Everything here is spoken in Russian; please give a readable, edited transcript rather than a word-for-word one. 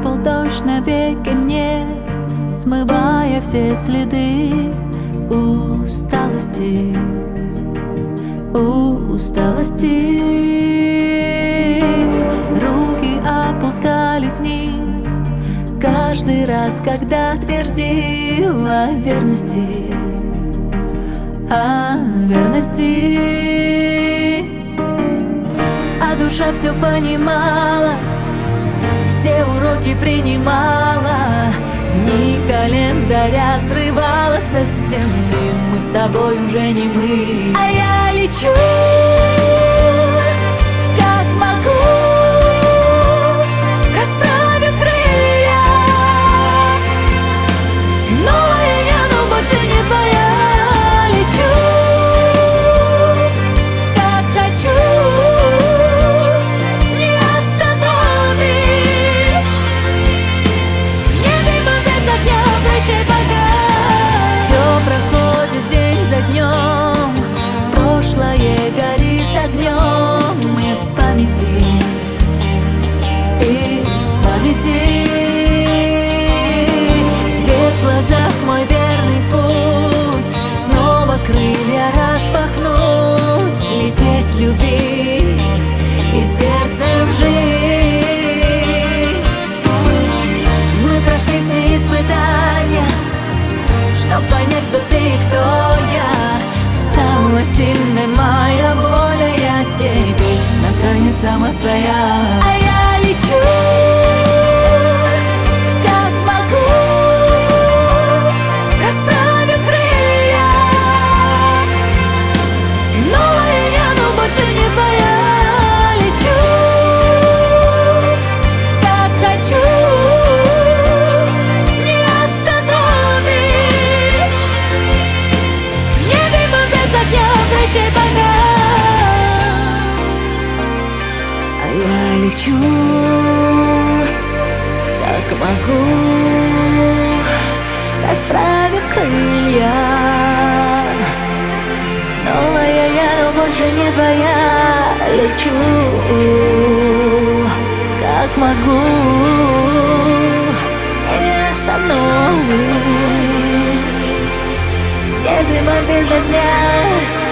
выпал дождь навеки мне, смывая все следы усталости, Руки опускались вниз каждый раз, когда твердила о верности, а душа все понимала, все уроки принимала, дни календаря срывала со стены. Мы с тобой уже не мы, а я лечу, как могу, расправив крылья. Новая я, но больше не твоя. Лечу, как хочу, не остановишь. Небо без огня, прощай пока. Все проходит день за днем, прошлое горит огнем. Из памяти, свет в глазах мой верный путь, снова крылья распахнуть, лететь, любить и сердцем жить. Мы прошли все испытания, чтоб понять, кто ты и кто я. Стала сильной моя воля, я теперь наконец сама своя. А я лечу, как могу, расправив крылья. Новая я, но больше не твоя. Лечу, как хочу, не остановишь. Небо без огня, прощай пока. А я лечу, как могу, расправив крылья. Новая я, но больше не твоя. Лечу, как могу, не остановишь. Небо без огня.